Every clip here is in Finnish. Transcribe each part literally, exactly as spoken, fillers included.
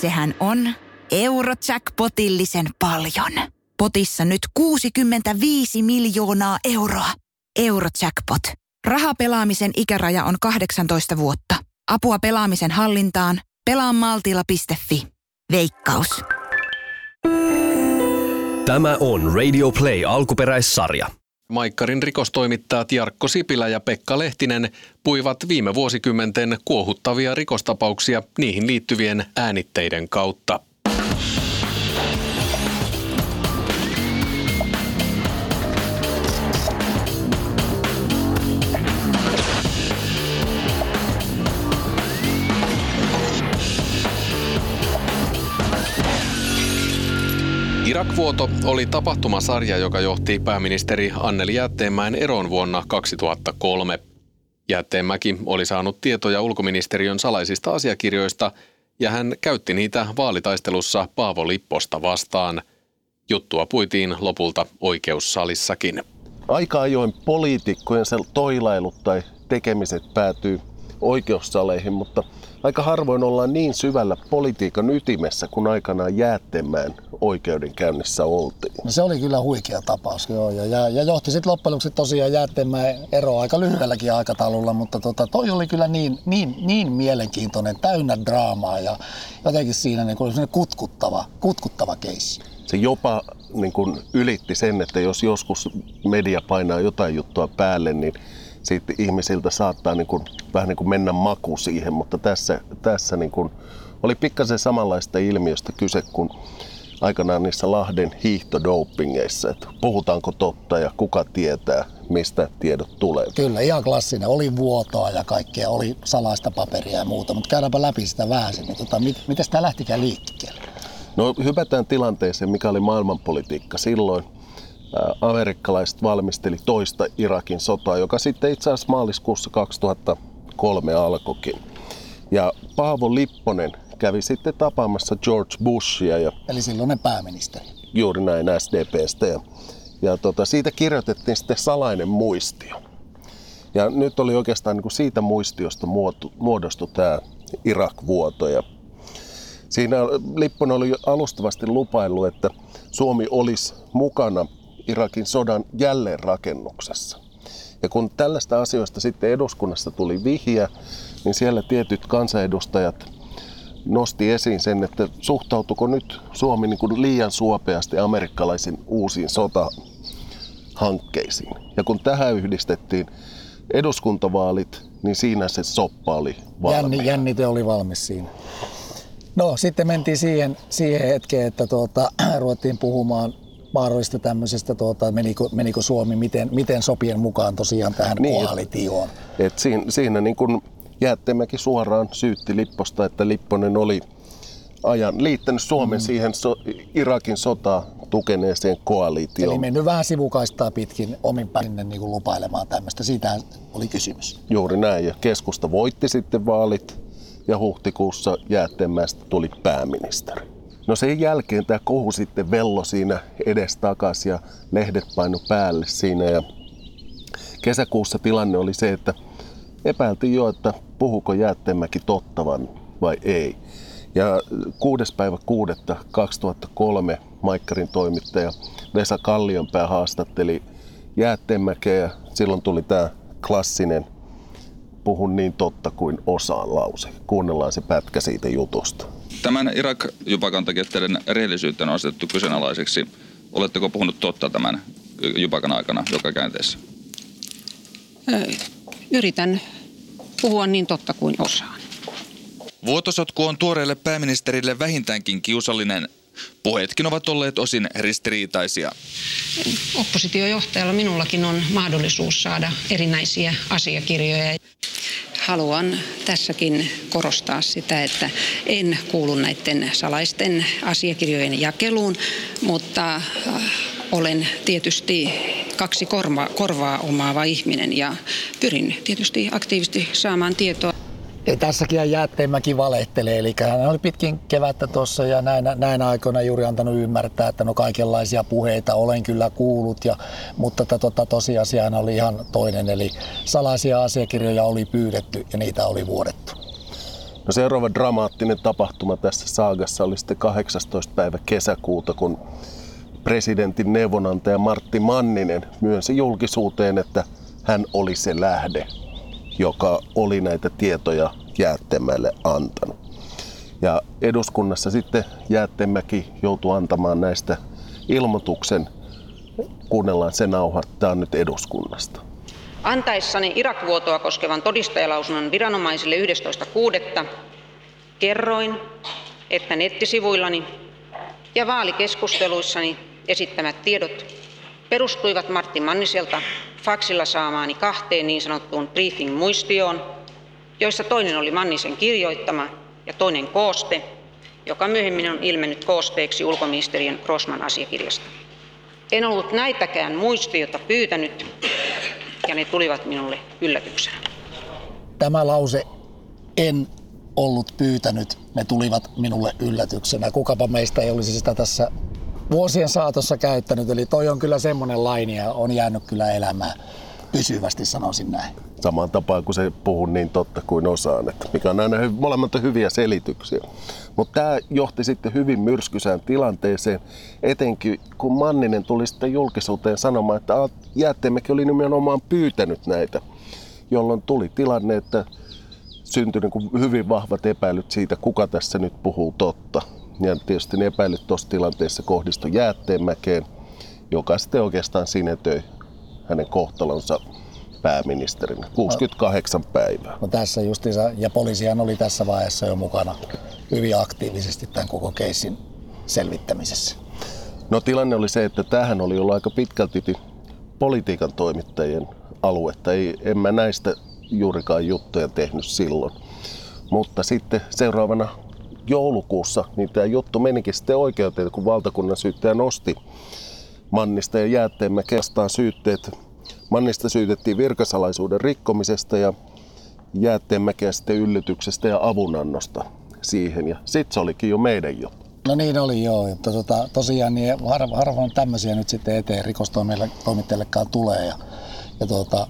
sehän on Eurojackpotillisen paljon. Potissa nyt kuusikymmentäviisi miljoonaa euroa. Eurojackpot. Rahapelaamisen ikäraja on kahdeksantoista vuotta. Apua pelaamisen hallintaan. pelaa maltilla piste fi. Veikkaus. Tämä on Radio Play alkuperäissarja. Maikkarin rikostoimittajat Jarkko Sipilä ja Pekka Lehtinen puivat viime vuosikymmenten kuohuttavia rikostapauksia niihin liittyvien äänitteiden kautta. Irak-vuoto oli tapahtumasarja, joka johti pääministeri Anneli Jäätteenmäen eroon vuonna kaksituhattakolme. Jäätteenmäki oli saanut tietoja ulkoministeriön salaisista asiakirjoista ja hän käytti niitä vaalitaistelussa Paavo Lipposta vastaan. Juttua puitiin lopulta oikeussalissakin. Aika ajoin poliitikkojen toilailut tai tekemiset päätyy oikeussaleihin, mutta aika harvoin ollaan niin syvällä politiikan ytimessä, kun aikanaan Jäätteenmäen oikeudenkäynnissä oltiin. No se oli kyllä huikea tapaus, joo, ja, ja, ja johti sitten loppujen lopuksi tosiaan Jäätteenmäen eroa aika lyhyelläkin aikataululla, mutta tota, toi oli kyllä niin, niin, niin mielenkiintoinen, täynnä draamaa ja jotenkin siinä niin kuin kutkuttava, kutkuttava keissi. Se jopa niin kuin ylitti sen, että jos joskus media painaa jotain juttua päälle, niin sitten ihmisiltä saattaa niin kuin, vähän niin kuin mennä maku siihen, mutta tässä, tässä niin kuin oli pikkasen samanlaista ilmiöstä kyse kuin aikanaan niissä Lahden hiihtodopingeissa, että puhutaanko totta ja kuka tietää, mistä tiedot tulee. Kyllä, ihan klassinen. Oli vuotoa ja kaikkea, oli salaista paperia ja muuta, mutta käydäänpä läpi sitä vähän. Niin tota, mit, miten sitä lähtikään liikkeelle? No hypätään tilanteeseen, mikä oli maailmanpolitiikka silloin. Amerikkalaiset valmisteli toista Irakin sotaa, joka sitten itse asiassa maaliskuussa kaksituhattakolme alkoikin. Ja Paavo Lipponen kävi sitten tapaamassa George Bushia. Ja eli silloinen pääministeri. Juuri näin, S D P:stä. Ja, ja tota, siitä kirjoitettiin sitten salainen muistio. Ja nyt oli oikeastaan niin kuin siitä muistiosta muodostui tämä Irak-vuoto. Ja siinä Lipponen oli alustavasti lupaillut, että Suomi olisi mukana Irakin sodan jälleenrakennuksessa. Ja kun tällaista asioista sitten eduskunnassa tuli vihjeä, niin siellä tietyt kansanedustajat nosti esiin sen, että suhtautuiko nyt Suomi niin kuin liian suopeasti amerikkalaisiin uusiin sotahankkeisiin. Ja kun tähän yhdistettiin eduskuntavaalit, niin siinä se soppa oli valmiina. Jännite oli valmis siinä. No sitten mentiin siihen, siihen hetkeen, että tuota, ruvettiin puhumaan mahdollista tämmöisestä, tuota, menikö, menikö Suomi miten, miten sopien mukaan tosiaan tähän niin, koalitioon. Et, et siinä siinä niin kun Jäätteenmäki suoraan syytti Lipposta, että Lipponen oli ajan liittänyt Suomen mm. siihen so, Irakin sotaa tukeneeseen koalitioon. Eli mennyt vähän sivukaistaa pitkin omin päin niin kuin lupailemaan tämmöistä. Siitä oli kysymys. Juuri näin, ja keskusta voitti sitten vaalit ja huhtikuussa Jäätteenmäestä tuli pääministeri. No sen jälkeen tämä kohu sitten vello siinä edestakaisin ja lehdet paino päälle siinä. Ja kesäkuussa tilanne oli se, että epäiltiin jo, että puhuuko Jäätteenmäki totta vai ei. Ja kuudes päivä kuudetta kaksituhattakolme Maikkarin toimittaja Vesa Kallionpää haastatteli Jäätteenmäkeä ja silloin tuli tämä klassinen puhun niin totta kuin osaan lause. Kuunnellaan se pätkä siitä jutusta. Tämän Irak-jupakan tekijöiden rehellisyyttä on asetettu kyseenalaiseksi. Oletteko puhunut totta tämän jupakan aikana joka käänteessä? Yritän puhua niin totta kuin osaan. Vuotosotku on tuoreelle pääministerille vähintäänkin kiusallinen. Puheetkin ovat olleet osin ristiriitaisia. Oppositiojohtajalla minullakin on mahdollisuus saada erinäisiä asiakirjoja. Haluan tässäkin korostaa sitä, että en kuulu näiden salaisten asiakirjojen jakeluun, mutta olen tietysti kaksi korva, korvaa omaava ihminen ja pyrin tietysti aktiivisesti saamaan tietoa. Ja tässäkin Jäätteenmäki valehtelee, eli hän oli pitkin kevättä tuossa ja näinä, näinä aikoina juuri antanut ymmärtää, että no kaikenlaisia puheita olen kyllä kuullut, ja, mutta tota, tosiasiahan oli ihan toinen, eli salaisia asiakirjoja oli pyydetty ja niitä oli vuodettu. No seuraava dramaattinen tapahtuma tässä saagassa oli sitten kahdeksastoista päivä kesäkuuta, kun presidentin neuvonantaja Martti Manninen myönsi julkisuuteen, että hän oli se lähde, joka oli näitä tietoja Jäätteenmäelle antanut. Ja eduskunnassa sitten Jäätteenmäki joutui antamaan näistä ilmoituksen. Kuunnellaan se nauha, tämä on nyt eduskunnasta. Antaessani Irak-vuotoa koskevan todistajalausunnon viranomaisille yhdestoista kuudetta kerroin, että nettisivuillani ja vaalikeskusteluissani esittämät tiedot perustuivat Martti Manniselta faksilla saamaani kahteen niin sanottuun briefing-muistioon, joissa toinen oli Mannisen kirjoittama ja toinen kooste, joka myöhemmin on ilmennyt koosteeksi ulkoministeriön Grossman asiakirjasta. En ollut näitäkään muistioita pyytänyt ja ne tulivat minulle yllätyksenä. Tämä lause, en ollut pyytänyt, ne tulivat minulle yllätyksenä. Kukapa meistä ei olisi sitä tässä vuosien saatossa käyttänyt. Eli toi on kyllä semmoinen laini ja on jäänyt kyllä elämään pysyvästi, sanoisin näin. Samaan tapaan kuin se puhuu niin totta kuin osaan, että mikä on aina hy- molemmat on hyviä selityksiä. Mutta tämä johti sitten hyvin myrskysään tilanteeseen, etenkin kun Manninen tuli sitten julkisuuteen sanomaan, että Jäätteenmäki oli nimenomaan pyytänyt näitä, jolloin tuli tilanne, että syntyi niin kuin hyvin vahvat epäilyt siitä, kuka tässä nyt puhuu totta. Ja tietysti ne epäilyt tuossa tilanteessa kohdistui Jäätteenmäkeen, joka sitten oikeastaan sinetöi hänen kohtalonsa pääministerinä. kuusikymmentäkahdeksan päivää. No tässä justiinsa, ja poliisihan oli tässä vaiheessa jo mukana hyvin aktiivisesti tämän koko keissin selvittämisessä. No tilanne oli se, että tämähän oli ollut aika pitkälti politiikan toimittajien aluetta. Ei, en mä näistä juurikaan juttuja tehnyt silloin. Mutta sitten seuraavana joulukuussa niin tämä juttu menikin sitten oikeuteen, kun valtakunnan syyttäjä nosti Mannista ja Jäätteenmäkeä vastaan syytteet. Mannista syytettiin virkasalaisuuden rikkomisesta ja Jäätteenmäkeä sitten yllytyksestä ja avunannosta siihen. Ja sitten se olikin jo meidän juttu. No niin oli joo. Että tota, tosiaan niin harva, harvoin tämmöisiä nyt sitten eteen rikostoimittajillekaan tulee. Ja, ja tota,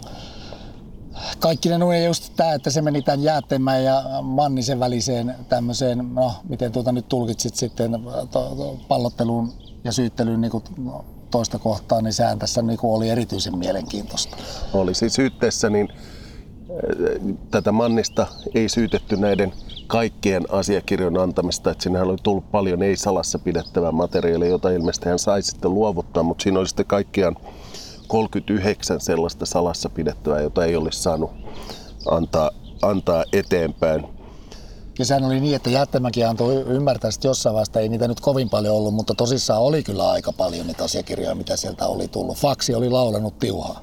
kaikki ne nuo just tämä, että se meni tämän Jäätteenmäen ja Mannisen väliseen tämmöiseen, no miten tuota nyt tulkitsit sitten to, to, pallotteluun ja syyttelyyn niin kuin, no, toista kohtaa, niin sehän tässä niin kuin oli erityisen mielenkiintoista. Oli siis syytteessä, niin tätä Mannista ei syytetty näiden kaikkien asiakirjojen antamista, että sinnehän oli tullut paljon ei-salassa pidettävää materiaalia, jota ilmeisesti hän sai sitten luovuttaa, mutta siinä oli sitten kaikkiaan kolmekymmentäyhdeksän sellaista salassa pidettävää, jota ei olisi saanut antaa, antaa eteenpäin. Ja sehän oli niin, että Jäätteenmäki antoi ymmärtää, että jossain vaiheessa ei niitä nyt kovin paljon ollut, mutta tosissaan oli kyllä aika paljon niitä asiakirjoja, mitä sieltä oli tullut. Faksi oli laulanut tiuhaa.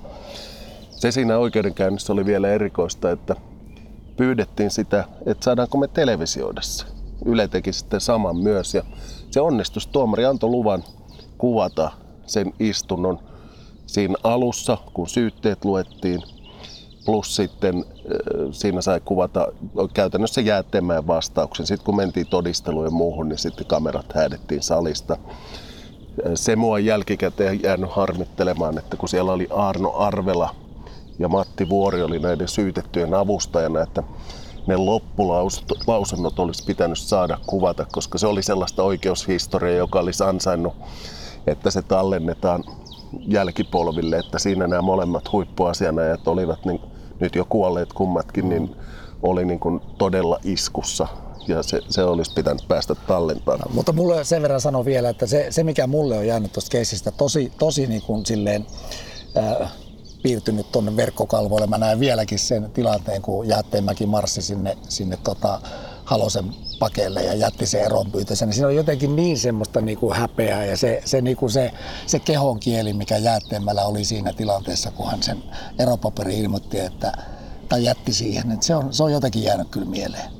Se siinä oikeudenkäynnissä oli vielä erikoista, että pyydettiin sitä, että saadaanko me televisioida se. Yle teki sitten saman myös ja se onnistui. Tuomari antoi luvan kuvata sen istunnon siinä alussa, kun syytteet luettiin. Plus sitten siinä sai kuvata käytännössä Jäätteenmäen vastauksen. Sitten kun mentiin todisteluun ja muuhun, niin sitten kamerat häädettiin salista. Se mua on jälkikäteen jäänyt harmittelemaan, että kun siellä oli Aarno Arvela ja Matti Vuori oli näiden syytettyjen avustajana, että ne loppulausunnot olisi pitänyt saada kuvata, koska se oli sellaista oikeushistoriaa, joka olisi ansainnut, että se tallennetaan jälkipolville, että siinä nämä molemmat huippuasianajat olivat niin, nyt jo kuolleet kummatkin, niin oli niin kuin todella iskussa ja se, se olisi pitänyt päästä tallentamaan. No, mutta mulle sen verran sanon vielä, että se, se mikä mulle on jäänyt tuosta keisistä tosi, tosi niin kuin silleen äh, piirtynyt tuonne verkkokalvoille. Mä näen vieläkin sen tilanteen, kun Jäätteenmäki marssi sinne, sinne tota Halosen pakeille ja jätti sen eronpyytönsä, niin siinä on jotenkin niin semmoista niin kuin häpeää ja se, se, niin kuin se, se kehon kieli, mikä Jäätteenmäellä oli siinä tilanteessa, kun hän sen eropaperi ilmoitti, että, tai jätti siihen, että se on, se on jotenkin jäänyt kyllä mieleen.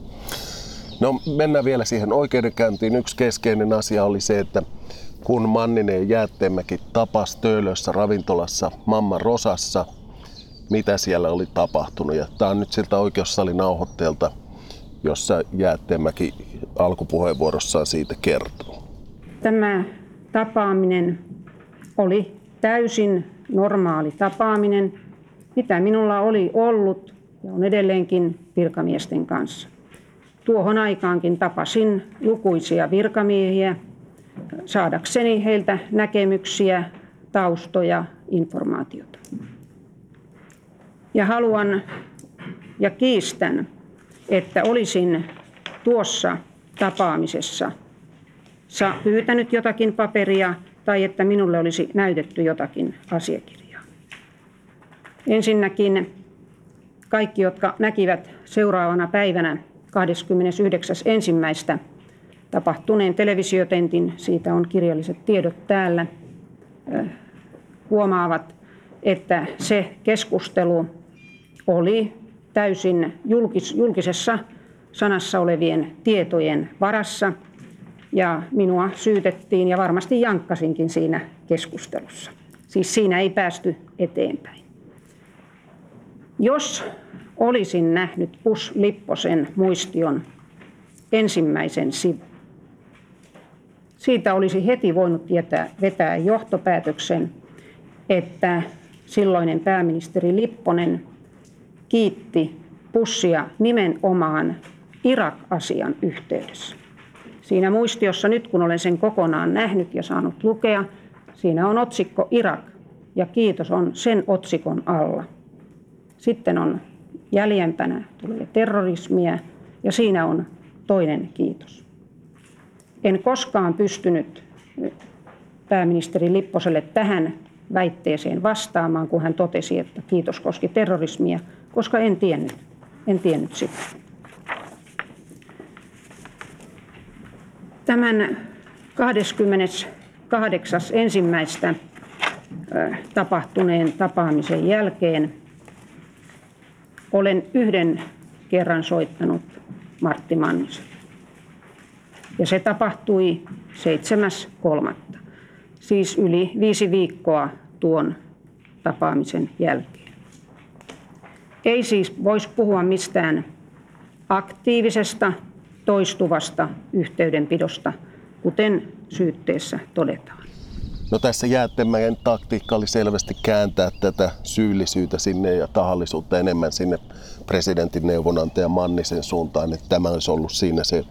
No mennään vielä siihen oikeudenkäyntiin. Yksi keskeinen asia oli se, että kun Manninen ja Jäätteenmäki tapas Töölössä ravintolassa Mamma Rosassa, mitä siellä oli tapahtunut. Ja tämä on nyt siltä oikeussalin nauhoitteelta, jossa Jäätteenmäki alkupuheenvuorossaan siitä kertoo. Tämä tapaaminen oli täysin normaali tapaaminen, mitä minulla oli ollut ja on edelleenkin virkamiesten kanssa. tuohon aikaankin tapasin lukuisia virkamiehiä saadakseni heiltä näkemyksiä, taustoja, informaatiota. Ja haluan ja kiistän, että olisin tuossa tapaamisessa pyytänyt jotakin paperia tai että minulle olisi näytetty jotakin asiakirjaa. Ensinnäkin kaikki, jotka näkivät seuraavana päivänä kahdeskymmenesyhdeksäs ensimmäistä tapahtuneen televisiotentin, siitä on kirjalliset tiedot täällä, huomaavat, että se keskustelu oli täysin julkis, julkisessa sanassa olevien tietojen varassa ja minua syytettiin ja varmasti jankkasinkin siinä keskustelussa. Siis siinä ei päästy eteenpäin. Jos olisin nähnyt Pus Lipposen muistion ensimmäisen sivun, siitä olisi heti voinut tietää, vetää johtopäätöksen, että silloinen pääministeri Lipponen kiitti Pussia nimenomaan Irak-asian yhteydessä. Siinä muistiossa nyt, kun olen sen kokonaan nähnyt ja saanut lukea, siinä on otsikko Irak ja kiitos on sen otsikon alla. Sitten on jäljempänä tulee terrorismia ja siinä on toinen kiitos. En koskaan pystynyt pääministeri Lipposelle tähän väitteeseen vastaamaan, kun hän totesi, että kiitos koski terrorismia, koska en tiennyt, en tiennyt sitä. Tämän kahdeskymmeneskahdeksas ensimmäistä tapahtuneen tapaamisen jälkeen olen yhden kerran soittanut Martti Manniselle. Ja se tapahtui seitsemäs kolmatta Siis yli viisi viikkoa tuon tapaamisen jälkeen. Ei siis voisi puhua mistään aktiivisesta, toistuvasta yhteydenpidosta, kuten syytteessä todetaan. No tässä Jäätteenmäen taktiikka oli selvästi kääntää tätä syyllisyyttä sinne ja tahallisuutta enemmän sinne presidentin neuvonantaja Mannisen suuntaan, että tämä olisi ollut siinä se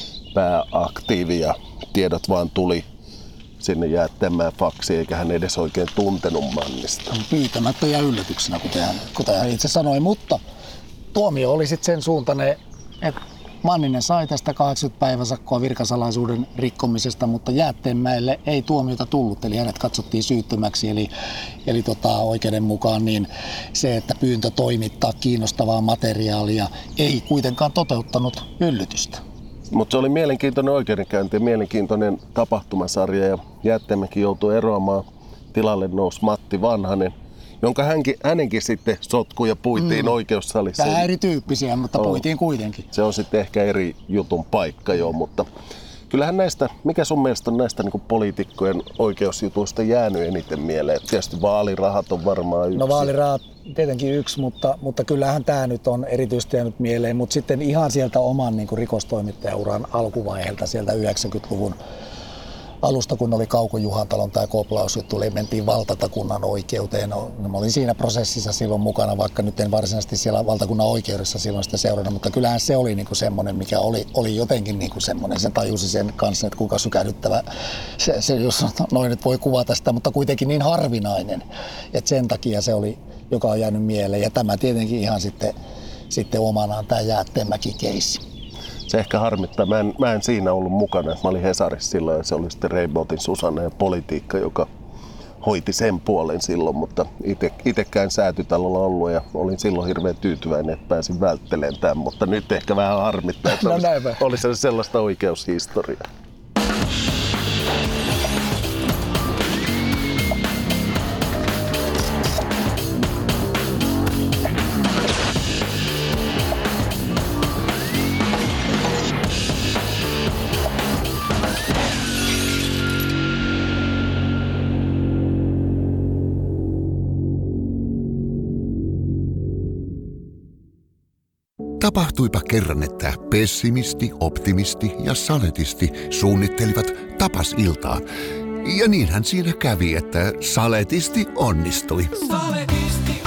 pääaktiivi ja tiedot vaan tuli sinne Jäätteenmäen faksiin, eikä hän edes oikein tuntenut Mannista. Pyytämättä ja yllätyksenä, kuten hän, kuten hän itse sanoi, mutta tuomio oli sitten sen suuntainen, että Manninen sai tästä kahdeksankymmentä päiväsakkoa virkasalaisuuden rikkomisesta, mutta Jäätteenmäelle ei tuomiota tullut, eli hänet katsottiin syyttömäksi. Eli, eli tota, oikeuden mukaan niin se, että pyyntö toimittaa kiinnostavaa materiaalia, ei kuitenkaan toteuttanut yllytystä. Mutta se oli mielenkiintoinen oikeudenkäynti ja mielenkiintoinen tapahtumasarja ja Jäätteenmäki joutui eroamaan. Tilalle nousi Matti Vanhanen, jonka hänkin, hänenkin sitten sotkui ja puitiin mm. oikeussalissa. Vähän erityyppisiä, mutta puitiin kuitenkin. Se on sitten ehkä eri jutun paikka jo, mutta kyllähän näistä, mikä sun mielestä on näistä niin kuin poliitikkojen oikeusjutuista jäänyt eniten mieleen? Tietysti vaalirahat on varmaan yksi. No vaalirahat tietenkin yksi, mutta, mutta kyllähän tämä nyt on erityisesti jäänyt mieleen. Mutta sitten ihan sieltä oman niin kuin rikostoimittajauran alkuvaiheelta, sieltä yhdeksänkymmentäluvun alusta, kun oli Kauko Juhantalon tämä koplausjuttu, eli mentiin valtatakunnan oikeuteen. No, mä olin siinä prosessissa silloin mukana, vaikka nyt en varsinaisesti siellä valtakunnan oikeudessa silloin sitä seurannut, mutta kyllähän se oli niinku semmoinen, mikä oli, oli jotenkin niinku semmoinen, se tajusi sen kanssa, että kuinka sykähdyttävä se, se, jos noin nyt voi kuvata sitä, mutta kuitenkin niin harvinainen, että sen takia se oli, joka on jäänyt mieleen, ja tämä tietenkin ihan sitten, sitten omanaan tämä Jäätteenmäki-keissi. Se ehkä harmittaa. Mä en, mä en siinä ollut mukana. Mä olin Hesarissa silloin ja se oli sitten Reibottin Susanna ja Politiikka, joka hoiti sen puolen silloin, mutta ite, itekään Säätytalolla ollut ja olin silloin hirveän tyytyväinen, että pääsin välttelemään tämän, mutta nyt ehkä vähän harmittaa, että no olisi, olisi sellaista oikeushistoriaa. Tapahtuipa kerran, että pessimisti, optimisti ja saletisti suunnittelivat tapasiltaa. Ja niinhän siinä kävi, että saletisti onnistui. Saletisti